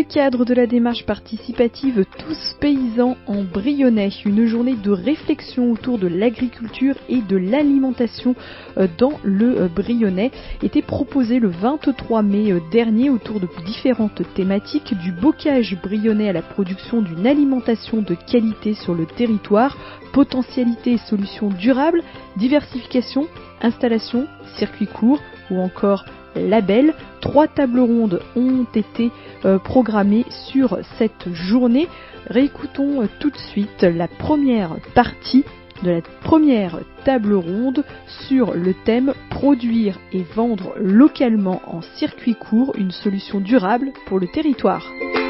le cadre de la démarche participative Tous paysans en Brionnais, une journée de réflexion autour de l'agriculture et de l'alimentation dans le Brionnais était proposée le 23 mai dernier autour de différentes thématiques, du bocage brionnais à la production d'une alimentation de qualité sur le territoire, potentialité et solutions durables, diversification, installation, circuit court ou encore label. 3 tables rondes ont été programmées sur cette journée. Réécoutons tout de suite la première partie de la première table ronde sur le thème « Produire et vendre localement en circuit court, une solution durable pour le territoire ».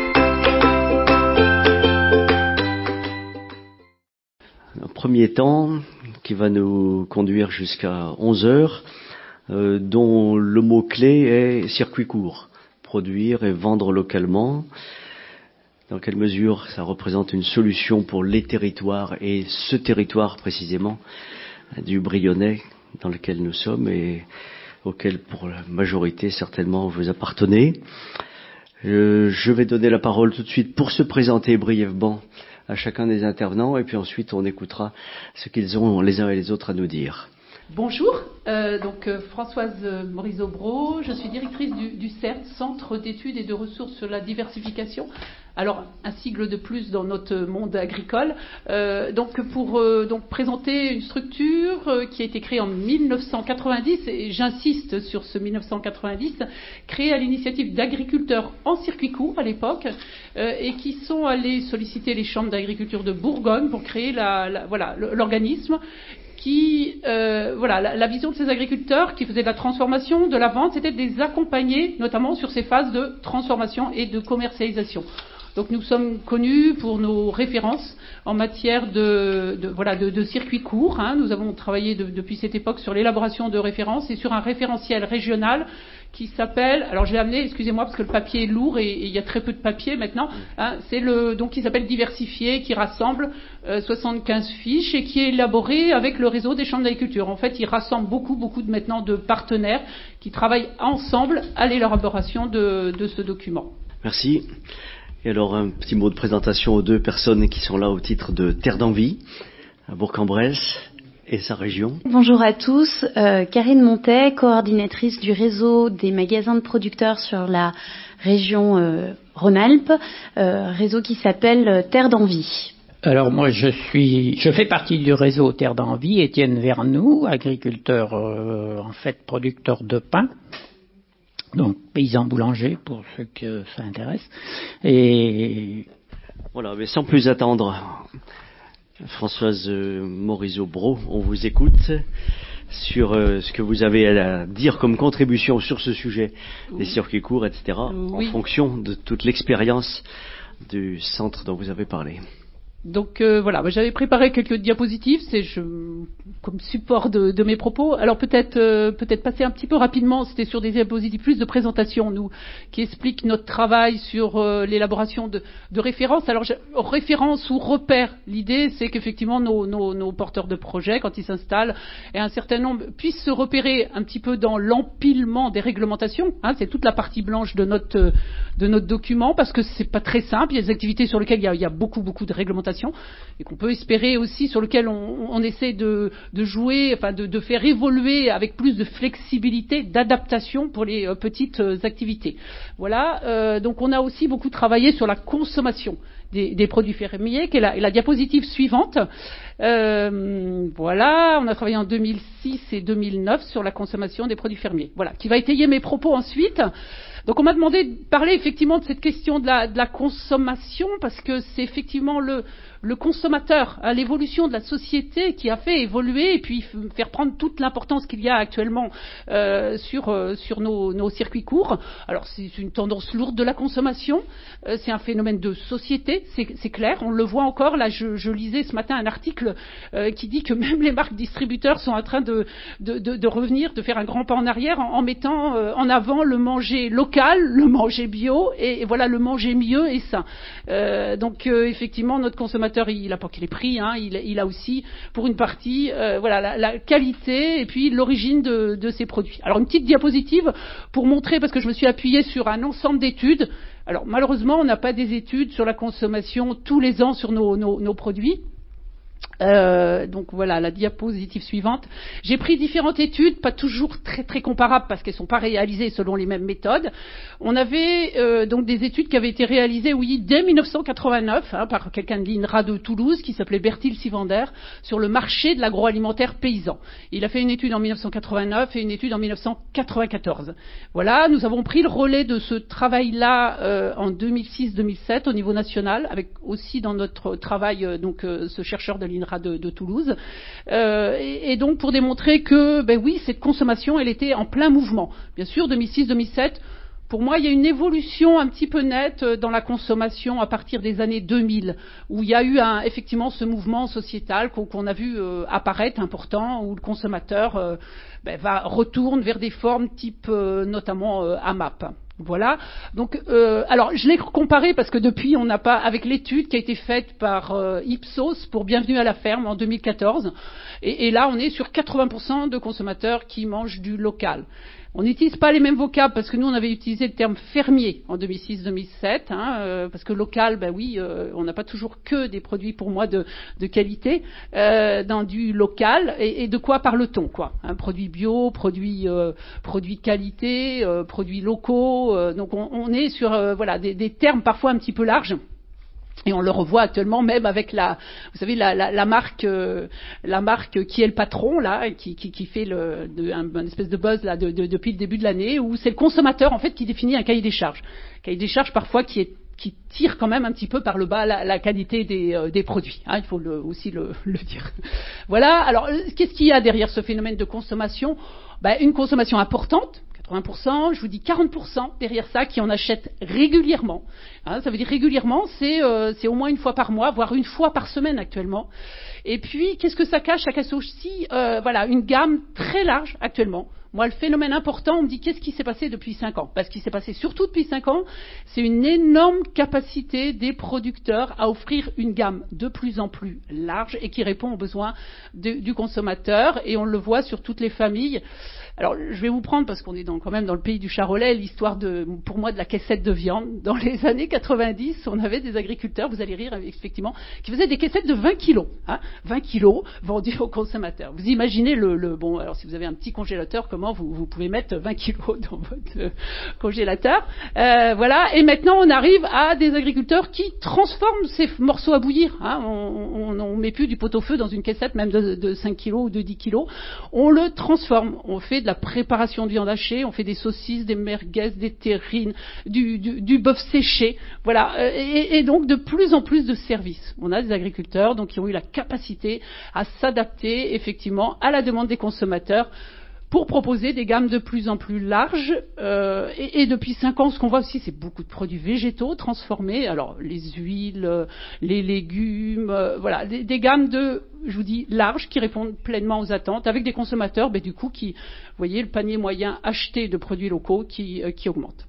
Un premier temps qui va nous conduire jusqu'à 11h, dont le mot-clé est circuit court, produire et vendre localement. Dans quelle mesure ça représente une solution pour les territoires et ce territoire précisément du Brionnais dans lequel nous sommes et auquel pour la majorité certainement vous appartenez. Je vais donner la parole tout de suite pour se présenter brièvement à chacun des intervenants et puis ensuite on écoutera ce qu'ils ont les uns et les autres à nous dire. Bonjour, Françoise Morizot-Brault, je suis directrice du CERT, Centre d'études et de ressources sur la diversification. Alors, un sigle de plus dans notre monde agricole. Pour présenter une structure qui a été créée en 1990, et j'insiste sur ce 1990, créée à l'initiative d'agriculteurs en circuit court à l'époque, et qui sont allés solliciter les chambres d'agriculture de Bourgogne pour créer l'organisme. La vision de ces agriculteurs qui faisaient de la transformation, de la vente, c'était de les accompagner, notamment sur ces phases de transformation et de commercialisation. Donc nous sommes connus pour nos références en matière de circuits courts. Nous avons travaillé depuis cette époque sur l'élaboration de références et sur un référentiel régional qui s'appelle, alors je l'ai amené, excusez-moi parce que le papier est lourd et il y a très peu de papier maintenant, qui s'appelle Diversifié, qui rassemble 75 fiches et qui est élaboré avec le réseau des chambres d'agriculture. En fait, il rassemble beaucoup de partenaires qui travaillent ensemble à l'élaboration de ce document. Merci. Et alors un petit mot de présentation aux 2 personnes qui sont là au titre de Terre d'Envie, à Bourg-en-Bresse et sa région. Bonjour à tous, Karine Montet, coordinatrice du réseau des magasins de producteurs sur la région Rhône-Alpes, réseau qui s'appelle Terre d'Envie. Alors moi je fais partie du réseau Terre d'Envie, Étienne Vernoux, agriculteur producteur de pain. Donc, paysan boulanger, pour ceux que ça intéresse. Et voilà, mais sans plus attendre, Françoise Morizot-Brault, on vous écoute sur ce que vous avez à dire comme contribution sur ce sujet des circuits courts, etc., en fonction de toute l'expérience du centre dont vous avez parlé. Donc j'avais préparé quelques diapositives, comme support de mes propos. Alors peut-être passer un petit peu rapidement, c'était sur des diapositives plus de présentation, qui expliquent notre travail sur l'élaboration de références. Alors références ou repères, l'idée c'est qu'effectivement nos porteurs de projets, quand ils s'installent, et un certain nombre puissent se repérer un petit peu dans l'empilement des réglementations. C'est toute la partie blanche de notre document, parce que c'est pas très simple. Il y a des activités sur lesquelles il y a beaucoup de réglementations et qu'on peut espérer aussi, sur lequel on essaie de jouer, de faire évoluer avec plus de flexibilité, d'adaptation pour les petites activités. Voilà, donc on a aussi beaucoup travaillé sur la consommation des produits fermiers, qui est la diapositive suivante. On a travaillé en 2006 et 2009 sur la consommation des produits fermiers. Voilà, qui va étayer mes propos ensuite. Donc on m'a demandé de parler effectivement de cette question de la consommation, parce que c'est effectivement le consommateur, l'évolution de la société qui a fait évoluer et puis faire prendre toute l'importance qu'il y a actuellement sur nos circuits courts. Alors c'est une tendance lourde de la consommation, c'est un phénomène de société, c'est clair, on le voit encore. Là je lisais ce matin un article qui dit que même les marques distributeurs sont en train de revenir, de faire un grand pas en arrière en mettant en avant le manger local, le manger bio et voilà, le manger mieux et sain. Donc effectivement notre consommateur il a pas que les prix, il a aussi pour une partie la qualité et puis l'origine de ces produits. Alors une petite diapositive pour montrer, parce que je me suis appuyée sur un ensemble d'études Alors malheureusement, on n'a pas des études sur la consommation tous les ans sur nos produits. Donc voilà la diapositive suivante. J'ai pris différentes études, pas toujours très très comparables parce qu'elles sont pas réalisées selon les mêmes méthodes. On avait donc des études qui avaient été réalisées, dès 1989 par quelqu'un de l'INRA de Toulouse qui s'appelait Bertil Sivander sur le marché de l'agroalimentaire paysan. Il a fait une étude en 1989 et une étude en 1994. Voilà, nous avons pris le relais de ce travail-là en 2006-2007 au niveau national, avec aussi dans notre travail ce chercheur de l'INRA de Toulouse, et donc pour démontrer que, cette consommation, elle était en plein mouvement. Bien sûr, 2006-2007, pour moi, il y a une évolution un petit peu nette dans la consommation à partir des années 2000, où il y a eu effectivement ce mouvement sociétal qu'on a vu apparaître important, où le consommateur retourne vers des formes type notamment AMAP. Voilà. Donc, alors je l'ai comparé parce que depuis on n'a pas, avec l'étude qui a été faite par Ipsos pour Bienvenue à la ferme en 2014, et là on est sur 80% de consommateurs qui mangent du local. On n'utilise pas les mêmes vocables parce que nous on avait utilisé le terme fermier en 2006-2007, parce que local, on n'a pas toujours que des produits pour moi de qualité dans du local. Et de quoi parle-t-on, quoi? Produits bio, produits qualité, produits locaux. Donc on est sur des termes parfois un petit peu larges. Et on le revoit actuellement même avec la marque qui est le patron là, qui fait un espèce de buzz là depuis le début de l'année, où c'est le consommateur en fait qui définit un cahier des charges parfois qui tire quand même un petit peu par le bas la qualité des produits. Il faut aussi le dire. Voilà. Alors qu'est-ce qu'il y a derrière ce phénomène de consommation? Une consommation importante. 80%, je vous dis 40% derrière ça qui en achètent régulièrement. Ça veut dire régulièrement, c'est au moins une fois par mois, voire une fois par semaine actuellement. Et puis, qu'est-ce que ça cache? Ça cache aussi une gamme très large actuellement. Moi, le phénomène important, on me dit qu'est-ce qui s'est passé depuis 5 ans? Parce qu'il s'est passé surtout depuis 5 ans, c'est une énorme capacité des producteurs à offrir une gamme de plus en plus large et qui répond aux besoins du consommateur. Et on le voit sur toutes les familles. Alors, je vais vous prendre, parce qu'on est quand même dans le pays du Charolais, l'histoire pour moi de la caissette de viande. Dans les années 90, on avait des agriculteurs, vous allez rire effectivement, qui faisaient des caissettes de 20 kilos. 20 kilos vendus aux consommateurs. Vous imaginez bon, alors si vous avez un petit congélateur, comment vous pouvez mettre 20 kilos dans votre congélateur. Voilà. Et maintenant, on arrive à des agriculteurs qui transforment ces morceaux à bouillir. On met plus du pot-au-feu dans une caissette, même de 5 kilos ou de 10 kilos. On le transforme. On fait de la préparation de viande hachée, on fait des saucisses, des merguez, des terrines, du bœuf séché, voilà, et donc de plus en plus de services. On a des agriculteurs donc qui ont eu la capacité à s'adapter effectivement à la demande des consommateurs pour proposer des gammes de plus en plus larges. Et depuis 5 ans, ce qu'on voit aussi, c'est beaucoup de produits végétaux transformés. Alors, les huiles, les légumes, des gammes je vous dis, larges, qui répondent pleinement aux attentes, avec des consommateurs, du coup, vous voyez, le panier moyen acheté de produits locaux qui augmente.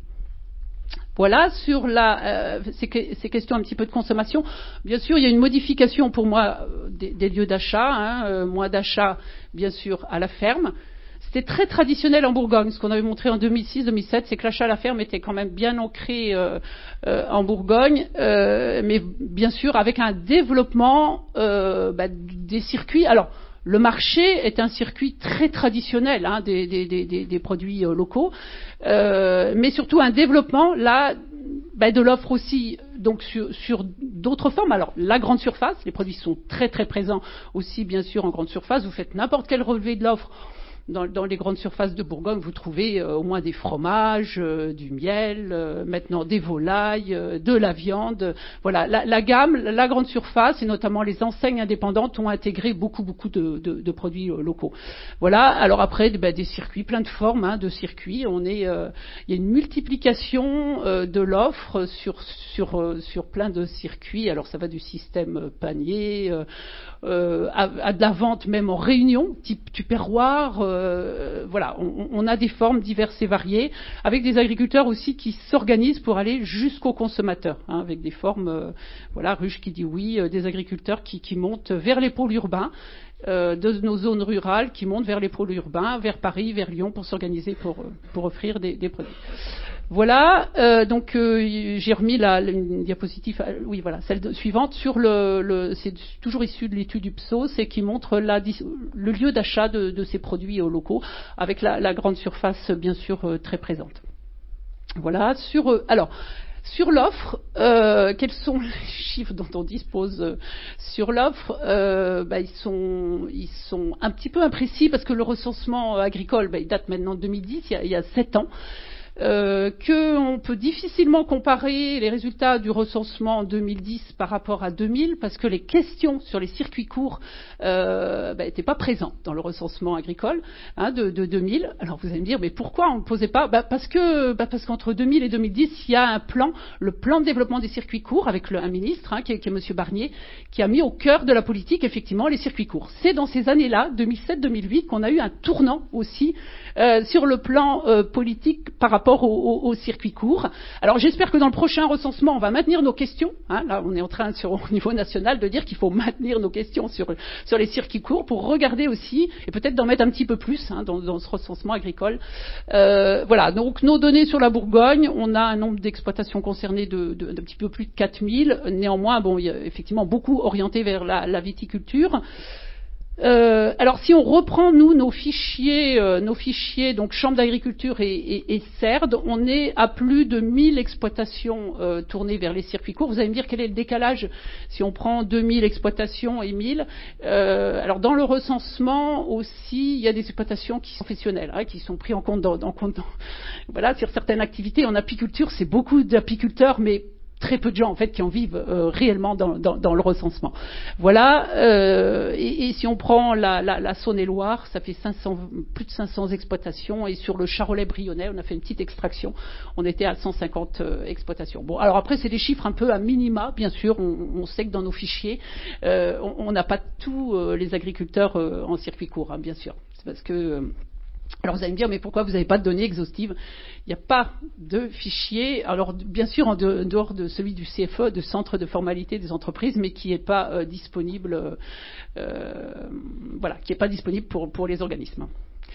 Voilà, sur ces questions un petit peu de consommation. Bien sûr, il y a une modification pour moi des lieux d'achat, moins d'achat, bien sûr, à la ferme. C'était très traditionnel en Bourgogne. Ce qu'on avait montré en 2006-2007, c'est que l'achat à la ferme était quand même bien ancré en Bourgogne, mais bien sûr avec un développement des circuits. Alors, le marché est un circuit très traditionnel des produits locaux, mais surtout un développement là de l'offre aussi, donc sur d'autres formes. Alors la grande surface, les produits sont très très présents aussi bien sûr en grande surface. Vous faites n'importe quel relevé de l'offre. Dans les grandes surfaces de Bourgogne, vous trouvez au moins des fromages, du miel, maintenant des volailles, de la viande. Voilà, la gamme, la grande surface et notamment les enseignes indépendantes ont intégré beaucoup de produits locaux. Voilà. Alors après, des circuits, plein de formes de circuits. Il y a une multiplication de l'offre sur plein de circuits. Alors ça va du système panier à de la vente même en réunion, type tupperware. Voilà, on a des formes diverses et variées, avec des agriculteurs aussi qui s'organisent pour aller jusqu'au consommateur, avec des formes, Ruche qui dit oui, des agriculteurs qui montent vers les pôles urbains, de nos zones rurales, qui montent vers les pôles urbains, vers Paris, vers Lyon, pour s'organiser pour offrir des produits. Voilà, donc j'ai remis une diapositive, oui voilà, suivante sur c'est toujours issu de l'étude du PSOS et qui montre le lieu d'achat de ces produits locaux, avec la grande surface bien sûr très présente. Voilà, sur l'offre, quels sont les chiffres dont on dispose sur l'offre? Ils sont un petit peu imprécis parce que le recensement agricole, il date maintenant de 2010, il y a 7 ans. Qu'on peut difficilement comparer les résultats du recensement en 2010 par rapport à 2000 parce que les questions sur les circuits courts n'étaient pas présentes dans le recensement agricole de 2000. Alors vous allez me dire mais pourquoi on ne posait pas parce qu'entre 2000 et 2010 il y a le plan de développement des circuits courts avec un ministre qui est Monsieur Barnier qui a mis au cœur de la politique effectivement les circuits courts. C'est dans ces années-là 2007-2008 qu'on a eu un tournant aussi sur le plan politique par rapport aux circuits courts. Alors j'espère que dans le prochain recensement, on va maintenir nos questions. Là, on est en train, au niveau national, de dire qu'il faut maintenir nos questions sur les circuits courts pour regarder aussi, et peut-être d'en mettre un petit peu plus dans ce recensement agricole. Voilà, donc nos données sur la Bourgogne, on a un nombre d'exploitations concernées d'un petit peu plus de 4000. Néanmoins, il y a effectivement beaucoup orienté vers la viticulture. Alors si on reprend nos fichiers donc Chambre d'agriculture et CERD, on est à plus de 1000 exploitations tournées vers les circuits courts. Vous allez me dire quel est le décalage si on prend 2000 exploitations et 1000. Alors dans le recensement aussi, il y a des exploitations qui sont professionnelles, qui sont pris en compte voilà, sur certaines activités. En apiculture, c'est beaucoup d'apiculteurs, mais très peu de gens en fait qui en vivent réellement dans le recensement. Voilà. Et si on prend la Saône-et-Loire, ça fait plus de 500 exploitations. Et sur le Charolais-Brionnais, on a fait une petite extraction. On était à 150 exploitations. Bon, alors après c'est des chiffres un peu à minima, bien sûr. On sait que dans nos fichiers, on n'a pas tous les agriculteurs en circuit court, bien sûr. C'est parce que alors vous allez me dire, mais pourquoi vous n'avez pas de données exhaustives? Il n'y a pas de fichier, alors bien sûr en dehors de celui du CFE, de Centre de formalité des entreprises, mais qui n'est pas disponible, qui n'est pas disponible pour les organismes.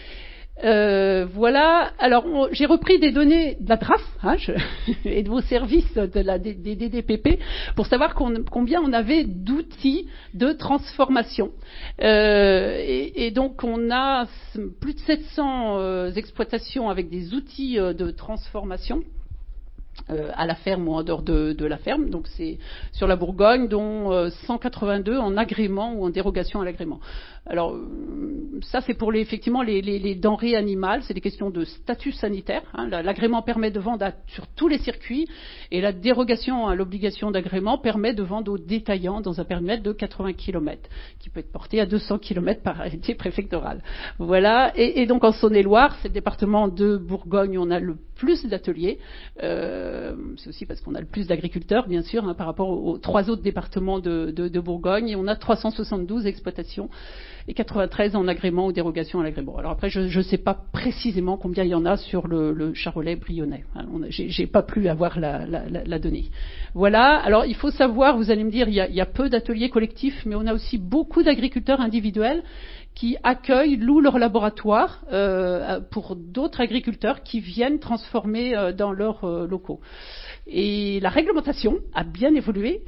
Voilà. Alors, j'ai repris des données de la DRAF et de vos services des DDPP pour savoir combien on avait d'outils de transformation. Et donc, on a plus de 700 exploitations avec des outils de transformation. À la ferme ou en dehors de la ferme, donc c'est sur la Bourgogne, dont 182 en agrément ou en dérogation à l'agrément. Alors ça c'est pour effectivement les denrées animales, c'est des questions de statut sanitaire. L'agrément permet de vendre sur tous les circuits et la dérogation à l'obligation d'agrément permet de vendre aux détaillants dans un périmètre de 80 km, qui peut être porté à 200 km par arrêté préfectoral. Voilà, et donc en Saône-et-Loire, c'est le département de Bourgogne où on a le plus d'ateliers. C'est aussi parce qu'on a le plus d'agriculteurs, bien sûr, par rapport aux 3 autres départements de Bourgogne. Et on a 372 exploitations et 93 en agrément ou dérogation à l'agrément. Alors après, je ne sais pas précisément combien il y en a sur le Charolais-Brionnais. J'ai pas pu avoir la donnée. Voilà. Alors il faut savoir, vous allez me dire, il y a peu d'ateliers collectifs, mais on a aussi beaucoup d'agriculteurs individuels qui louent leur laboratoire pour d'autres agriculteurs qui viennent transformer dans leurs locaux. Et la réglementation a bien évolué.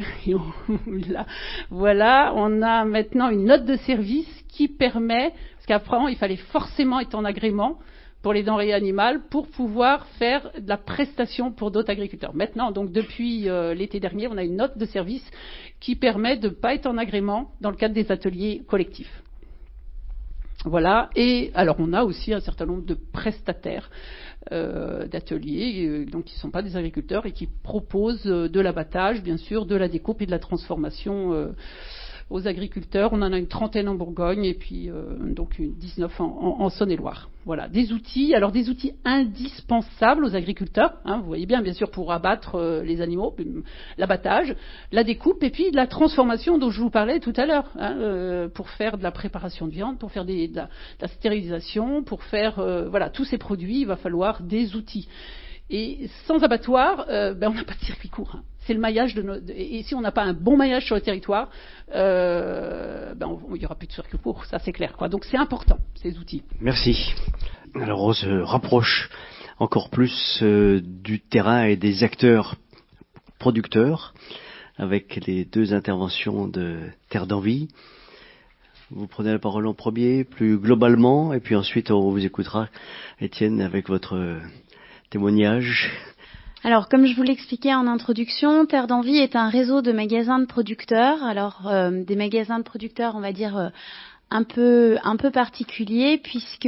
Voilà, on a maintenant une note de service qui permet, parce qu'avant il fallait forcément être en agrément pour les denrées animales pour pouvoir faire de la prestation pour d'autres agriculteurs. Maintenant, donc depuis l'été dernier, on a une note de service qui permet de ne pas être en agrément dans le cadre des ateliers collectifs. Voilà, et alors on a aussi un certain nombre de prestataires d'ateliers, donc qui ne sont pas des agriculteurs et qui proposent de l'abattage, bien sûr, de la découpe et de la transformation aux agriculteurs. On en a une trentaine en Bourgogne et puis donc 19 en Saône-et-Loire. Voilà, des outils indispensables aux agriculteurs. Vous voyez bien sûr, pour abattre les animaux, l'abattage, la découpe et puis de la transformation dont je vous parlais tout à l'heure, pour faire de la préparation de viande, pour faire de la stérilisation, pour faire tous ces produits, il va falloir des outils. Et sans abattoir, on n'a pas de circuit court. C'est le maillage et si on n'a pas un bon maillage sur le territoire, il n'y aura plus de circuit court, ça c'est clair, quoi. Donc c'est important, ces outils. Merci. Alors on se rapproche encore plus du terrain et des acteurs producteurs, avec les 2 interventions de Terre d'Envie. Vous prenez la parole en premier, plus globalement, et puis ensuite on vous écoutera, Étienne, avec votre témoignage. Alors, comme je vous l'expliquais en introduction, Terre d'Envie est un réseau de magasins de producteurs. Alors, des magasins de producteurs, on va dire, un peu particuliers, puisque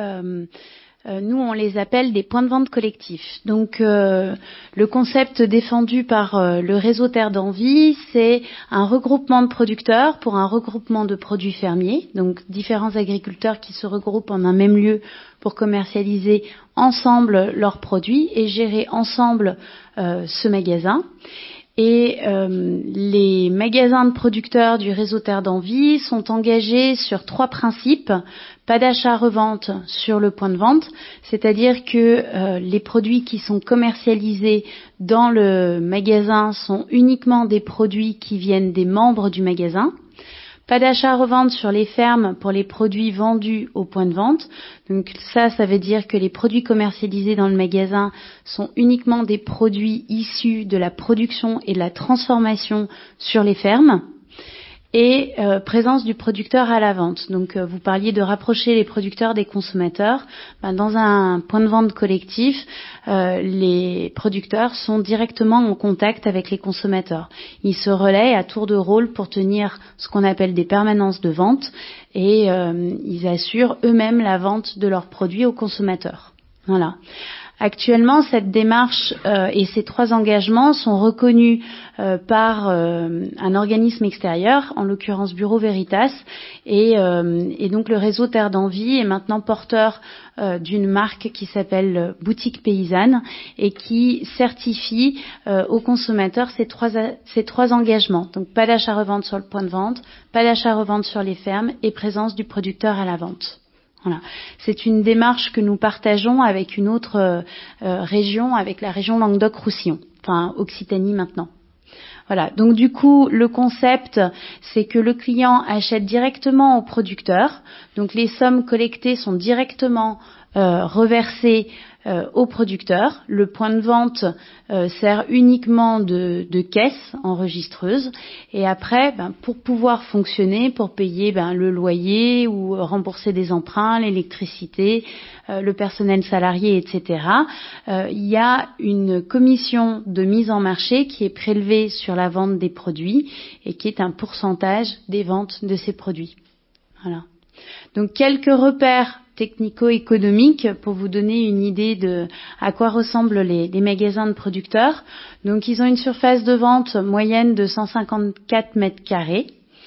nous, on les appelle des points de vente collectifs. Donc, le concept défendu par le réseau Terre d'Envie, c'est un regroupement de producteurs pour un regroupement de produits fermiers. Donc, différents agriculteurs qui se regroupent en un même lieu pour commercialiser ensemble leurs produits et gérer ensemble ce magasin. Et les magasins de producteurs du réseau Terre d'Envie sont engagés sur 3 principes. Pas d'achat-revente sur le point de vente, c'est-à-dire que les produits qui sont commercialisés dans le magasin sont uniquement des produits qui viennent des membres du magasin. Pas d'achat-revente sur les fermes pour les produits vendus au point de vente. Donc ça veut dire que les produits commercialisés dans le magasin sont uniquement des produits issus de la production et de la transformation sur les fermes. Et présence du producteur à la vente. Donc vous parliez de rapprocher les producteurs des consommateurs. Dans un point de vente collectif, les producteurs sont directement en contact avec les consommateurs. Ils se relaient à tour de rôle pour tenir ce qu'on appelle des permanences de vente et ils assurent eux-mêmes la vente de leurs produits aux consommateurs. Voilà. Actuellement, cette démarche et ces 3 engagements sont reconnus par un organisme extérieur, en l'occurrence Bureau Veritas, et donc le réseau Terre d'Envie est maintenant porteur d'une marque qui s'appelle Boutique Paysanne et qui certifie aux consommateurs ces trois engagements. Donc pas d'achat-revente sur le point de vente, pas d'achat-revente sur les fermes et présence du producteur à la vente. Voilà. C'est une démarche que nous partageons avec une autre région, avec la région Languedoc-Roussillon, enfin Occitanie maintenant. Voilà. Donc du coup, le concept, c'est que le client achète directement au producteur. Donc les sommes collectées sont directement reversées au producteur. Le point de vente sert uniquement de caisse enregistreuse. Et après, pour pouvoir fonctionner, pour payer le loyer ou rembourser des emprunts, l'électricité, le personnel salarié, etc., il y a une commission de mise en marché qui est prélevée sur la vente des produits et qui est un pourcentage des ventes de ces produits. Voilà. Donc quelques repères technico-économiques pour vous donner une idée de à quoi ressemblent les magasins de producteurs. Donc ils ont une surface de vente moyenne de 154 mètres carrés.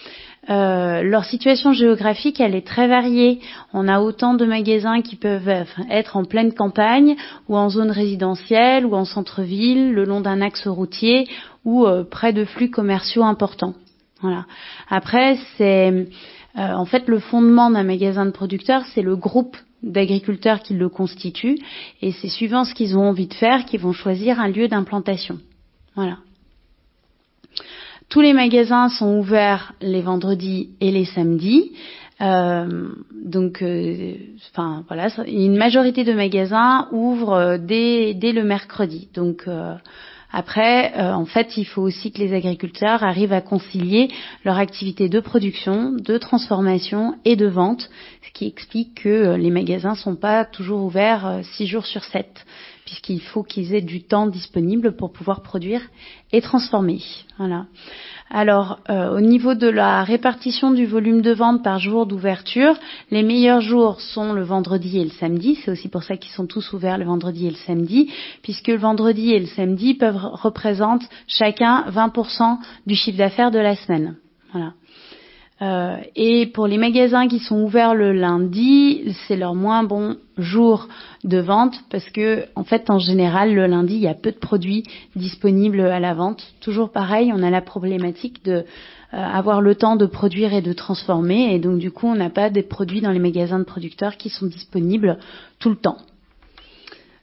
Leur situation géographique, elle est très variée. On a autant de magasins qui peuvent être en pleine campagne ou en zone résidentielle ou en centre-ville, le long d'un axe routier ou près de flux commerciaux importants. Voilà. Après, c'est en fait, le fondement d'un magasin de producteurs, c'est le groupe d'agriculteurs qui le constitue, et c'est suivant ce qu'ils ont envie de faire qu'ils vont choisir un lieu d'implantation. Voilà. Tous les magasins sont ouverts les vendredis et les samedis. Voilà, une majorité de magasins ouvrent dès le mercredi. Donc après, en fait, il faut aussi que les agriculteurs arrivent à concilier leur activité de production, de transformation et de vente, ce qui explique que les magasins sont pas toujours ouverts 6 jours sur 7, puisqu'il faut qu'ils aient du temps disponible pour pouvoir produire et transformer. Voilà. Alors, au niveau de la répartition du volume de vente par jour d'ouverture, les meilleurs jours sont le vendredi et le samedi. C'est aussi pour ça qu'ils sont tous ouverts le vendredi et le samedi, puisque le vendredi et le samedi représentent chacun 20% du chiffre d'affaires de la semaine. Voilà. Et pour les magasins qui sont ouverts le lundi, c'est leur moins bon jour de vente parce que, en fait, en général, le lundi, il y a peu de produits disponibles à la vente. Toujours pareil, on a la problématique de avoir le temps de produire et de transformer, et donc du coup, on n'a pas des produits dans les magasins de producteurs qui sont disponibles tout le temps.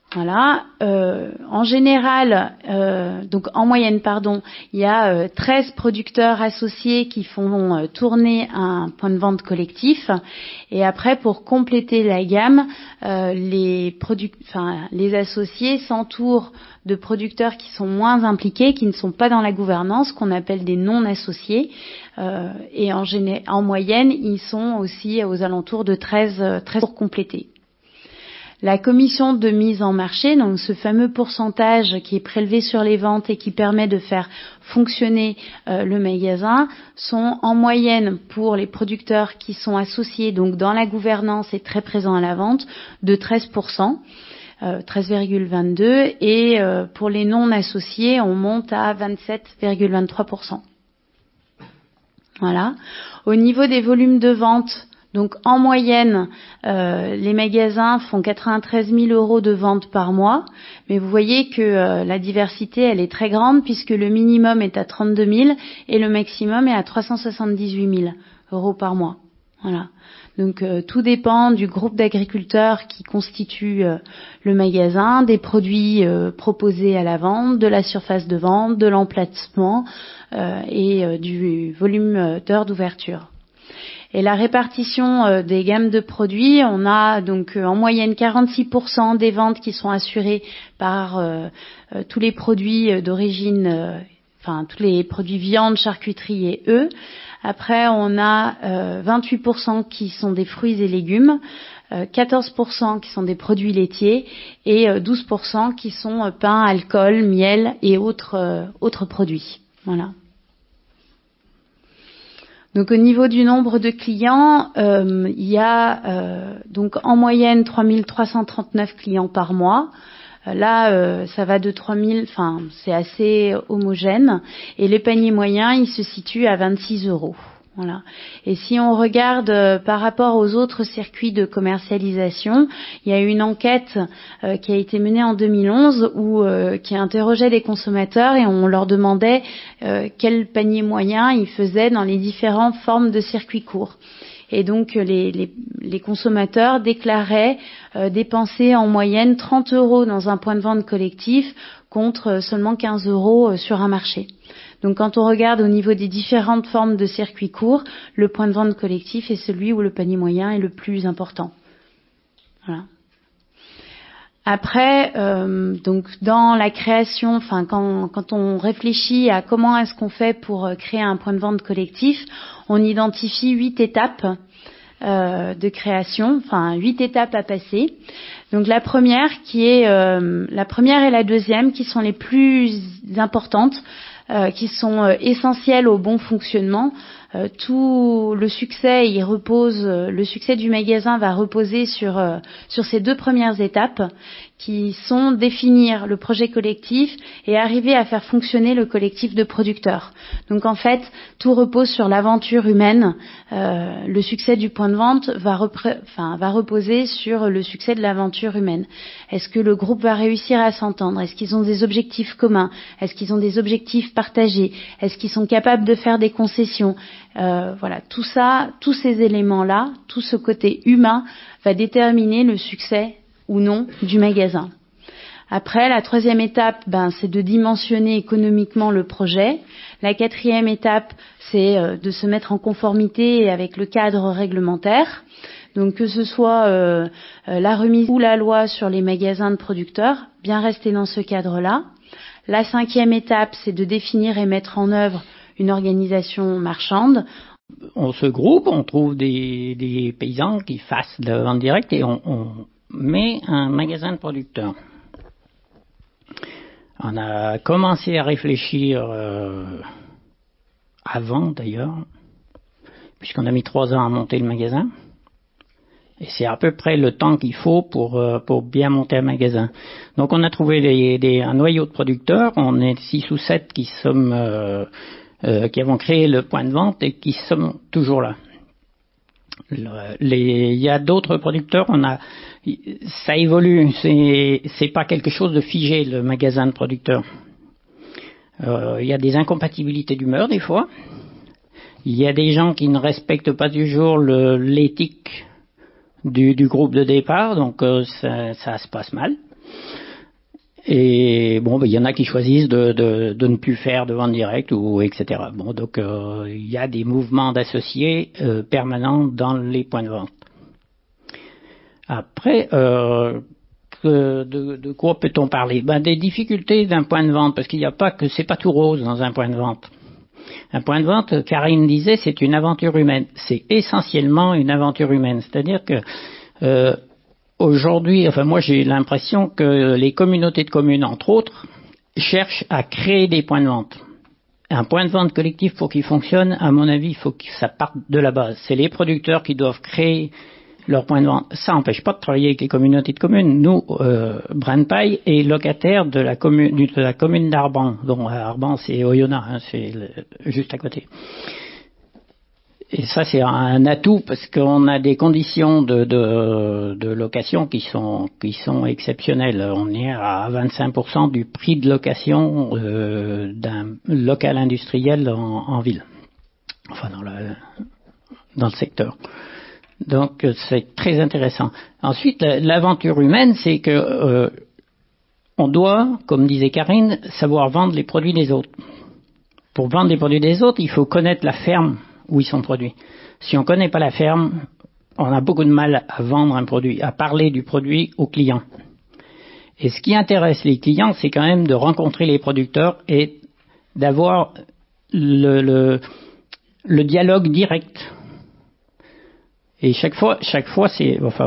Voilà. En général, donc en moyenne, il y a 13 producteurs associés qui font tourner un point de vente collectif. Et après, pour compléter la gamme, les associés s'entourent de producteurs qui sont moins impliqués, qui ne sont pas dans la gouvernance, qu'on appelle des non-associés. Et en moyenne, ils sont aussi aux alentours de 13 pour compléter. La commission de mise en marché, donc ce fameux pourcentage qui est prélevé sur les ventes et qui permet de faire fonctionner le magasin, sont en moyenne pour les producteurs qui sont associés donc dans la gouvernance et très présents à la vente de 13%, 13,22, et pour les non associés, on monte à 27,23%. Voilà. Au niveau des volumes de vente, donc en moyenne, les magasins font 93 000 € de vente par mois, mais vous voyez que la diversité, elle est très grande puisque le minimum est à 32 000 et le maximum est à 378 000 € par mois. Voilà. Donc tout dépend du groupe d'agriculteurs qui constitue le magasin, des produits proposés à la vente, de la surface de vente, de l'emplacement et du volume d'heures d'ouverture. Et la répartition des gammes de produits, on a donc en moyenne 46% des ventes qui sont assurées par tous les produits d'origine, tous les produits viande, charcuterie et œufs. Après, on a 28% qui sont des fruits et légumes, 14% qui sont des produits laitiers et 12% qui sont pain, alcool, miel et autres produits. Voilà. Donc au niveau du nombre de clients, il y a donc en moyenne 3339 clients par mois. Là, ça va de 3000, c'est assez homogène. Et le panier moyen, il se situe à 26 €. Voilà. Et si on regarde par rapport aux autres circuits de commercialisation, il y a eu une enquête qui a été menée en 2011 qui interrogeait les consommateurs et on leur demandait quel panier moyen ils faisaient dans les différentes formes de circuits courts. Et donc les consommateurs déclaraient dépenser en moyenne 30 € dans un point de vente collectif contre seulement 15 € sur un marché. Donc quand on regarde au niveau des différentes formes de circuits courts, le point de vente collectif est celui où le panier moyen est le plus important. Voilà. Après, donc dans la création, quand on réfléchit à comment est-ce qu'on fait pour créer un point de vente collectif, on identifie 8 étapes de création, 8 étapes à passer. Donc la première et la deuxième qui sont les plus importantes, qui sont essentielles au bon fonctionnement. Tout le succès, le succès du magasin va reposer sur ces deux premières étapes, qui sont définir le projet collectif et arriver à faire fonctionner le collectif de producteurs. Donc en fait, tout repose sur l'aventure humaine. Le succès du point de vente va reposer sur le succès de l'aventure humaine. Est-ce que le groupe va réussir à s'entendre? Est-ce qu'ils ont des objectifs communs? Est-ce qu'ils ont des objectifs partagés? Est-ce qu'ils sont capables de faire des concessions? Voilà, tout ça, tous ces éléments-là, tout ce côté humain va déterminer le succès ou non du magasin. Après, la troisième étape, c'est de dimensionner économiquement le projet. La quatrième étape, c'est de se mettre en conformité avec le cadre réglementaire. Donc que ce soit la remise ou la loi sur les magasins de producteurs, bien rester dans ce cadre-là. La cinquième étape, c'est de définir et mettre en œuvre une organisation marchande. On se groupe, on trouve des paysans qui fassent de la vente directe et on met un magasin de producteurs. On a commencé à réfléchir avant d'ailleurs, puisqu'on a mis 3 ans à monter le magasin. Et c'est à peu près le temps qu'il faut pour bien monter un magasin. Donc on a trouvé un noyau de producteurs, on est 6 ou 7 qui avons créé le point de vente et qui sommes toujours là. Il y a d'autres producteurs, ça évolue, c'est pas quelque chose de figé, le magasin de producteurs. Il y a des incompatibilités d'humeur des fois. Il y a des gens qui ne respectent pas toujours l'éthique du groupe de départ, donc ça se passe mal. Et bon, il y en a qui choisissent de ne plus faire de vente directe ou etc. Bon, donc il y a des mouvements d'associés permanents dans les points de vente. Après, de quoi peut-on parler? Des difficultés d'un point de vente, parce qu'il n'y a pas que c'est pas tout rose dans un point de vente. Un point de vente, Karine disait, c'est une aventure humaine. C'est essentiellement une aventure humaine. C'est-à-dire que aujourd'hui, moi j'ai l'impression que les communautés de communes, entre autres, cherchent à créer des points de vente. Un point de vente collectif, pour qu'il fonctionne, à mon avis, il faut que ça parte de la base. C'est les producteurs qui doivent créer leur point de vente. Ça n'empêche pas de travailler avec les communautés de communes. Nous, Brandpaille est locataire de la commune d'Arban. Donc Arban, c'est Oyonnax, c'est juste à côté. Et ça, c'est un atout parce qu'on a des conditions de location qui sont exceptionnelles. On est à 25% du prix de location d'un local industriel en ville. Enfin, dans le secteur. Donc c'est très intéressant. Ensuite, l'aventure humaine, c'est que on doit, comme disait Karine, savoir vendre les produits des autres. Pour vendre les produits des autres, il faut connaître la ferme où ils sont produits. Si on ne connaît pas la ferme, on a beaucoup de mal à vendre un produit, à parler du produit aux clients. Et ce qui intéresse les clients, c'est quand même de rencontrer les producteurs et d'avoir le dialogue direct. Et chaque fois, ça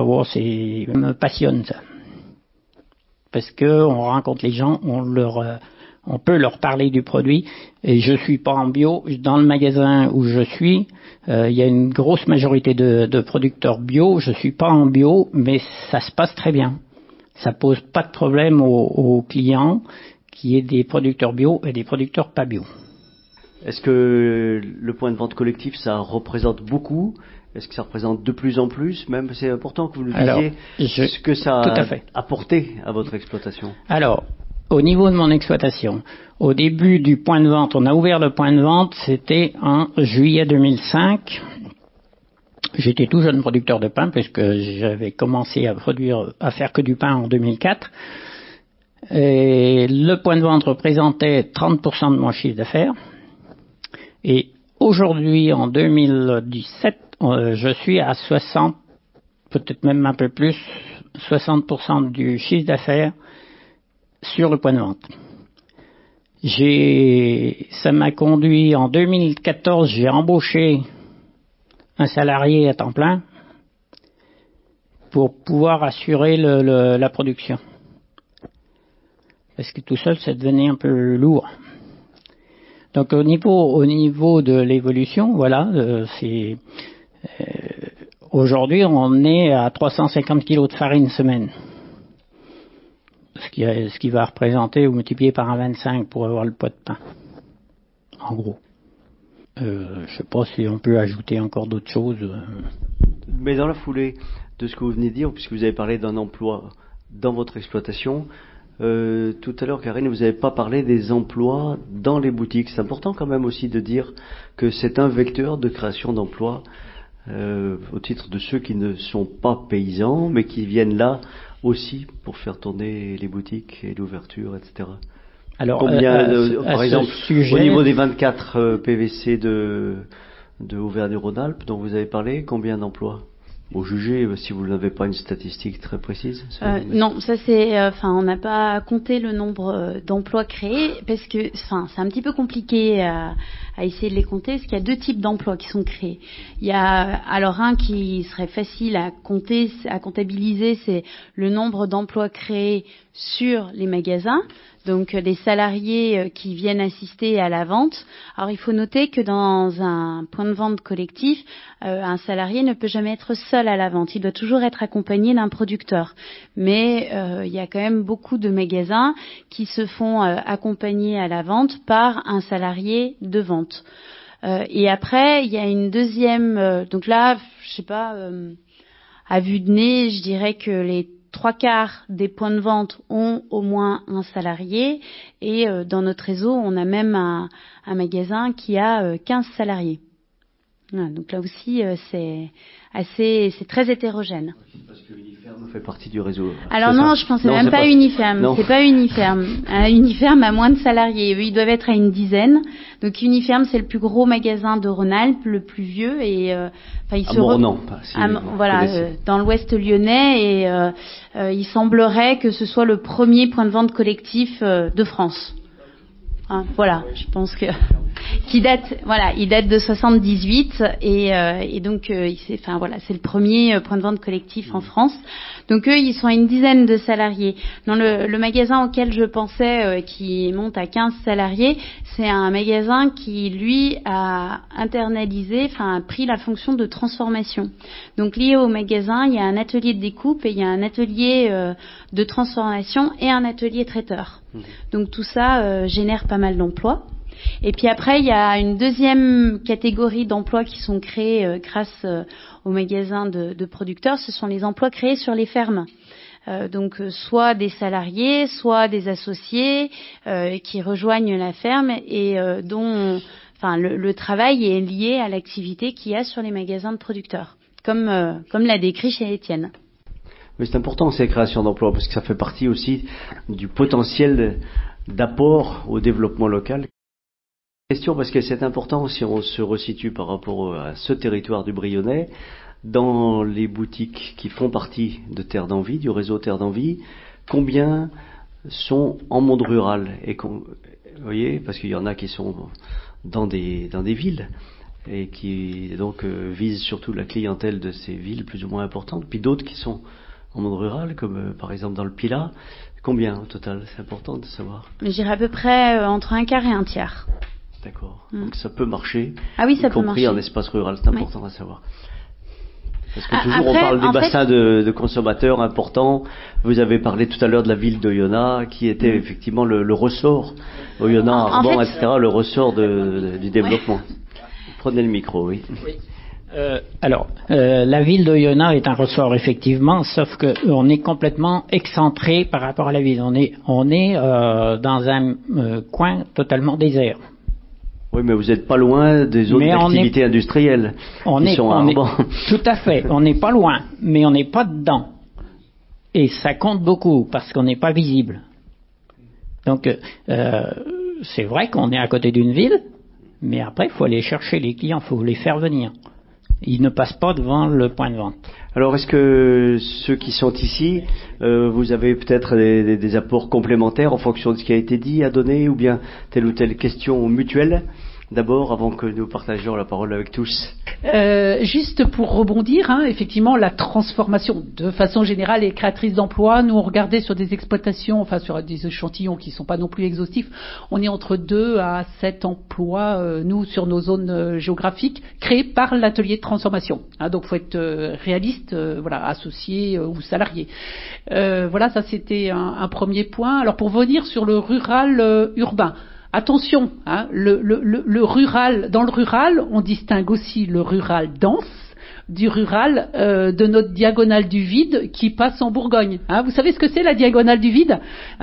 me passionne ça, parce que on rencontre les gens, on peut leur parler du produit. Et je suis pas en bio. Dans le magasin où je suis, il y a une grosse majorité de producteurs bio. Je suis pas en bio, mais ça se passe très bien. Ça pose pas de problème aux clients qui est des producteurs bio et des producteurs pas bio. Est-ce que le point de vente collectif, ça représente beaucoup? Est-ce que ça représente de plus en plus? Même, c'est important que vous nous disiez ce que ça a apporté à votre exploitation. Alors, au niveau de mon exploitation, au début du point de vente, on a ouvert le point de vente, c'était en juillet 2005. J'étais tout jeune producteur de pain, puisque j'avais commencé à faire que du pain en 2004. Et le point de vente représentait 30% de mon chiffre d'affaires. Et aujourd'hui, en 2017, je suis à 60, peut-être même un peu plus, 60% du chiffre d'affaires sur le point de vente. Ça m'a conduit, en 2014, j'ai embauché un salarié à temps plein pour pouvoir assurer la production. Parce que tout seul, ça devenait un peu lourd. Donc au niveau de l'évolution, voilà, aujourd'hui on est à 350 kilos de farine semaine, ce qui va représenter ou multiplier par 1,25 pour avoir le poids de pain, en gros. Je sais pas si on peut ajouter encore d'autres choses. Mais dans la foulée de ce que vous venez de dire, puisque vous avez parlé d'un emploi dans votre exploitation, tout à l'heure, Karine, vous n'avez pas parlé des emplois dans les boutiques. C'est important quand même aussi de dire que c'est un vecteur de création d'emplois au titre de ceux qui ne sont pas paysans, mais qui viennent là aussi pour faire tourner les boutiques et l'ouverture, etc. Alors, par exemple, au niveau des 24 PVC de Auvergne-Rhône-Alpes dont vous avez parlé, combien d'emplois? Au jugé, si vous n'avez pas une statistique très précise. Non, ça c'est, on n'a pas compté le nombre d'emplois créés parce que, c'est un petit peu compliqué à essayer de les compter parce qu'il y a deux types d'emplois qui sont créés. Il y a alors un qui serait facile à compter, à comptabiliser, c'est le nombre d'emplois créés sur les magasins. Donc des salariés qui viennent assister à la vente. Alors il faut noter que dans un point de vente collectif, un salarié ne peut jamais être seul à la vente. Il doit toujours être accompagné d'un producteur. Mais il y a quand même beaucoup de magasins qui se font accompagner à la vente par un salarié de vente. Et après, il y a une deuxième. Donc là, je sais pas, à vue de nez, je dirais que les 3/4 des points de vente ont au moins un salarié et dans notre réseau, on a même un magasin qui a 15 salariés. Voilà, donc là aussi, c'est c'est très hétérogène. Parce que Uniferme fait partie du réseau. Alors non, je pensais même pas Uniferme. C'est pas Uniferme. Uniferme a moins de salariés. Eux, ils doivent être à une dizaine. Donc Uniferme, c'est le plus gros magasin de Rhône-Alpes, le plus vieux, et ils se dans l'Ouest lyonnais, et il semblerait que ce soit le premier point de vente collectif de France. Voilà, je pense que il date de 78 et donc c'est le premier point de vente collectif en France. Donc eux, ils sont à une dizaine de salariés. Dans le magasin auquel je pensais, qui monte à 15 salariés, c'est un magasin qui lui a pris la fonction de transformation. Donc lié au magasin, il y a un atelier de découpe et il y a un atelier de transformation et un atelier traiteur. Donc tout ça génère pas mal d'emplois. Et puis après, il y a une deuxième catégorie d'emplois qui sont créés grâce aux magasins de producteurs. Ce sont les emplois créés sur les fermes. Donc soit des salariés, soit des associés qui rejoignent la ferme et dont le travail est lié à l'activité qu'il y a sur les magasins de producteurs, comme l'a décrit chez Étienne. Mais c'est important ces créations d'emplois parce que ça fait partie aussi du potentiel d'apport au développement local. Question parce que c'est important si on se resitue par rapport à ce territoire du Brionnais, dans les boutiques qui font partie de Terre d'Envie, du réseau Terre d'Envie, combien sont en monde rural et vous voyez, parce qu'il y en a qui sont dans des villes et qui donc visent surtout la clientèle de ces villes plus ou moins importantes, puis d'autres qui sont en monde rural, comme par exemple dans le Pilat. Combien au total? C'est important de savoir. Je dirais à peu près entre un quart et un tiers. D'accord. Donc ça peut marcher. Ah oui, ça peut y marcher. compris en espace rural, c'est important à savoir. Parce que toujours on parle des bassins de consommateurs importants. Vous avez parlé tout à l'heure de la ville d'Oyonnax, qui était effectivement le ressort, Oyonnax, Arban, etc., le ressort du développement. Prenez le micro, oui. La ville d'Oyonnax est un ressort effectivement, sauf que on est complètement excentré par rapport à la ville. On est dans un coin totalement désert. Oui, mais vous n'êtes pas loin des autres activités industrielles qui sont à Arban. Tout à fait, on n'est pas loin, mais on n'est pas dedans. Et ça compte beaucoup parce qu'on n'est pas visible. Donc c'est vrai qu'on est à côté d'une ville, mais après il faut aller chercher les clients, il faut les faire venir. Ils ne passent pas devant le point de vente. Alors, est-ce que ceux qui sont ici, vous avez peut-être des apports complémentaires en fonction de ce qui a été dit, à donner, ou bien telle ou telle question mutuelle? D'abord, avant que nous partagions la parole avec tous. Juste pour rebondir, effectivement, la transformation, de façon générale, est créatrice d'emplois. Nous, on regardait sur des exploitations, sur des échantillons qui ne sont pas non plus exhaustifs. On est entre 2 à 7 emplois, nous, sur nos zones géographiques, créés par l'atelier de transformation. Donc, faut être réaliste, associé ou salarié. Ça, c'était un premier point. Alors, pour venir sur le rural urbain. Attention, le rural, dans le rural, on distingue aussi le rural dense du rural de notre diagonale du vide qui passe en Bourgogne. Vous savez ce que c'est la diagonale du vide?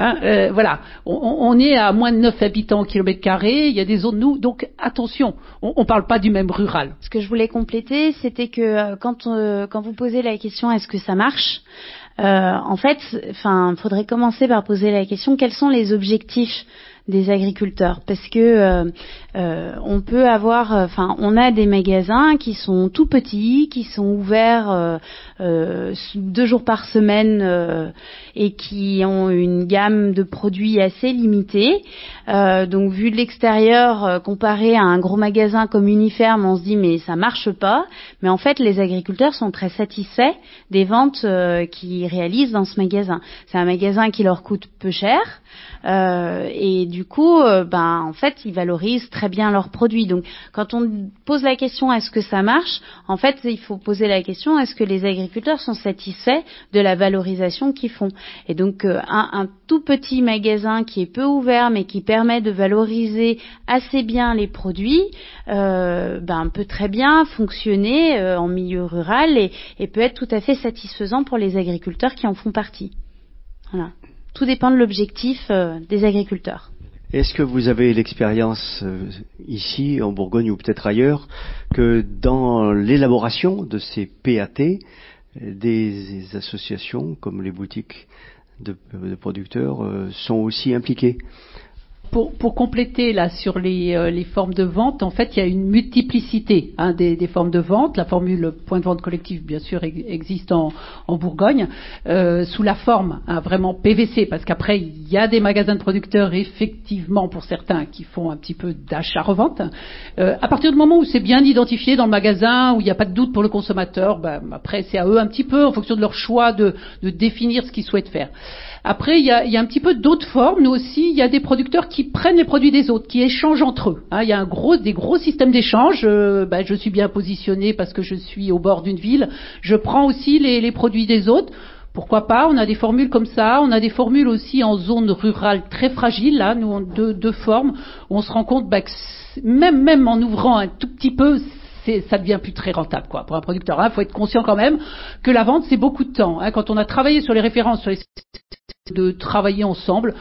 On est à moins de 9 habitants au kilomètre carré, il y a des zones donc attention, on parle pas du même rural. Ce que je voulais compléter, c'était que quand vous posez la question est-ce que ça marche, faudrait commencer par poser la question quels sont les objectifs des agriculteurs, parce que on peut avoir, on a des magasins qui sont tout petits, qui sont ouverts 2 jours par semaine et qui ont une gamme de produits assez limitée. Donc vu de l'extérieur, comparé à un gros magasin comme Uniferme, on se dit mais ça marche pas. Mais en fait, les agriculteurs sont très satisfaits des ventes qu'ils réalisent dans ce magasin. C'est un magasin qui leur coûte peu cher. Et du coup, en fait, ils valorisent très bien leurs produits. Donc, quand on pose la question est-ce que ça marche, en fait, il faut poser la question est-ce que les agriculteurs sont satisfaits de la valorisation qu'ils font. Et donc, un tout petit magasin qui est peu ouvert mais qui permet de valoriser assez bien les produits, peut très bien fonctionner en milieu rural et peut être tout à fait satisfaisant pour les agriculteurs qui en font partie. Voilà. Tout dépend de l'objectif des agriculteurs. Est-ce que vous avez l'expérience ici en Bourgogne ou peut-être ailleurs que dans l'élaboration de ces PAT, des associations comme les boutiques de producteurs sont aussi impliquées? Pour compléter là sur les formes de vente, en fait, il y a une multiplicité des formes de vente. La formule point de vente collectif, bien sûr, existe en Bourgogne sous la forme vraiment PVC, parce qu'après il y a des magasins de producteurs effectivement pour certains qui font un petit peu d'achat-revente. À partir du moment où c'est bien identifié dans le magasin, où il n'y a pas de doute pour le consommateur, après c'est à eux un petit peu en fonction de leur choix de définir ce qu'ils souhaitent faire. Après, il y a un petit peu d'autres formes. Nous aussi, il y a des producteurs qui prennent les produits des autres, qui échangent entre eux. Il y a des gros systèmes d'échange. Je suis bien positionné parce que je suis au bord d'une ville. Je prends aussi les produits des autres. Pourquoi pas? On a des formules comme ça. On a des formules aussi en zone rurale très fragile. Là, nous, on deux formes où on se rend compte que même en ouvrant un tout petit peu, ça devient plus très rentable, quoi, pour un producteur. Il faut être conscient quand même que la vente, c'est beaucoup de temps. Quand on a travaillé sur les références, sur les de travailler ensemble,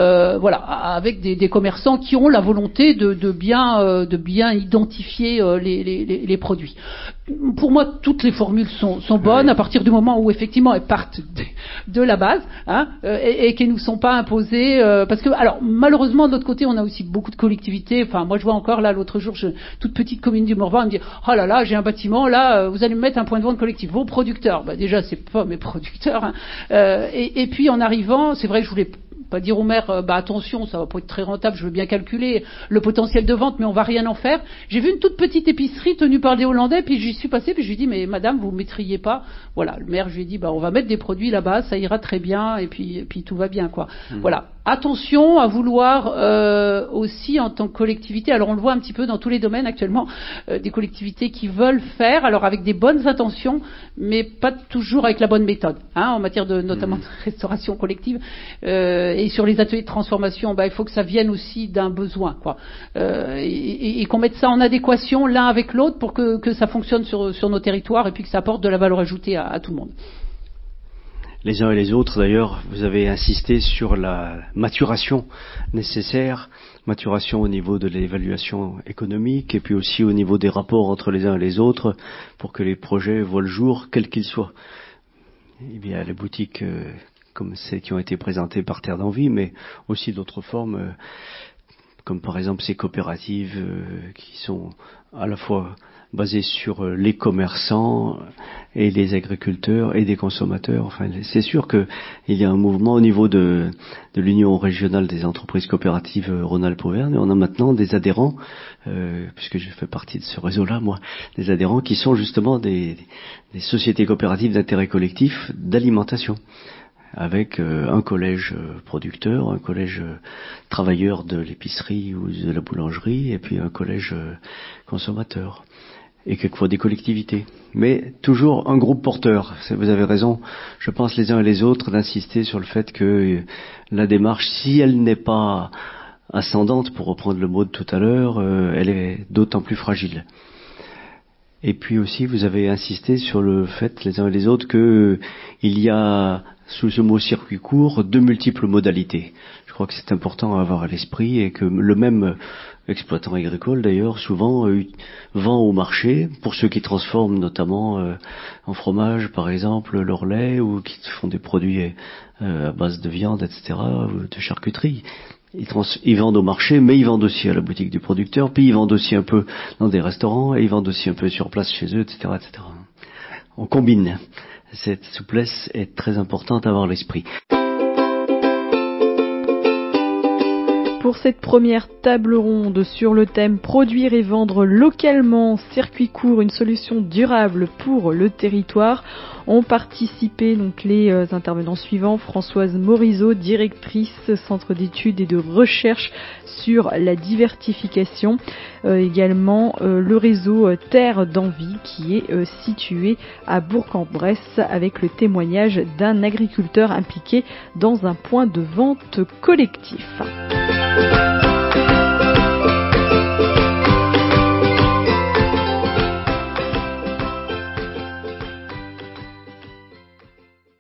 avec des commerçants qui ont la volonté de bien identifier les produits. Pour moi, toutes les formules sont bonnes à partir du moment où effectivement elles partent de la base, et qu'elles nous sont pas imposées, parce que alors malheureusement de l'autre côté on a aussi beaucoup de collectivités. Enfin moi je vois encore là l'autre jour toute petite commune du Morvan, elle me dit oh là là j'ai un bâtiment là, vous allez me mettre un point de vente collectif, vos producteurs. Déjà c'est pas mes producteurs, et puis en arrivant, c'est vrai que je voulais pas dire au maire, attention, ça va pas être très rentable, je veux bien calculer le potentiel de vente, mais on va rien en faire. J'ai vu une toute petite épicerie tenue par des Hollandais, puis j'y suis passée, puis je lui ai dit, mais madame, vous mettriez pas, voilà, le maire, je lui ai dit, on va mettre des produits là-bas, ça ira très bien, et puis tout va bien, quoi. Voilà. Attention à vouloir aussi en tant que collectivité, alors on le voit un petit peu dans tous les domaines actuellement, des collectivités qui veulent faire, alors avec des bonnes intentions, mais pas toujours avec la bonne méthode, en matière de notamment de restauration collective, et sur les ateliers de transformation, il faut que ça vienne aussi d'un besoin, quoi, et qu'on mette ça en adéquation l'un avec l'autre pour que ça fonctionne sur nos territoires et puis que ça apporte de la valeur ajoutée à tout le monde. Les uns et les autres, d'ailleurs, vous avez insisté sur la maturation nécessaire, maturation au niveau de l'évaluation économique et puis aussi au niveau des rapports entre les uns et les autres pour que les projets voient le jour, quels qu'ils soient. Eh bien, les boutiques comme celles qui ont été présentées par Terre d'Envie, mais aussi d'autres formes, comme par exemple ces coopératives qui sont à la fois basées sur les commerçants et les agriculteurs et des consommateurs. Enfin, c'est sûr qu'il y a un mouvement au niveau de l'Union régionale des entreprises coopératives Rhône-Alpes-Auvergne. On a maintenant des adhérents, puisque je fais partie de ce réseau-là, moi, des adhérents qui sont justement des sociétés coopératives d'intérêt collectif d'alimentation, avec un collège producteur, un collège travailleur de l'épicerie ou de la boulangerie, et puis un collège consommateur, et quelquefois des collectivités. Mais toujours un groupe porteur. Vous avez raison, je pense les uns et les autres, d'insister sur le fait que la démarche, si elle n'est pas ascendante, pour reprendre le mot de tout à l'heure, elle est d'autant plus fragile. Et puis aussi, vous avez insisté sur le fait, les uns et les autres, que il y a, sous ce mot circuit court, de multiples modalités. Je crois que c'est important à avoir à l'esprit et que le même exploitant agricole, d'ailleurs, souvent vend au marché, pour ceux qui transforment notamment en fromage, par exemple, leur lait, ou qui font des produits à base de viande, etc., ou de charcuterie. Ils vendent au marché, mais ils vendent aussi à la boutique du producteur, puis ils vendent aussi un peu dans des restaurants, et ils vendent aussi un peu sur place chez eux, etc., etc. On combine. Cette souplesse est très importante à avoir à l'esprit. Pour cette première table ronde sur le thème produire et vendre localement, circuit court, une solution durable pour le territoire, ont participé donc les intervenants suivants: Françoise Morizot, directrice Centre d'études et de recherche sur la diversification, également le réseau Terre d'Envie qui est situé à Bourg-en-Bresse, avec le témoignage d'un agriculteur impliqué dans un point de vente collectif.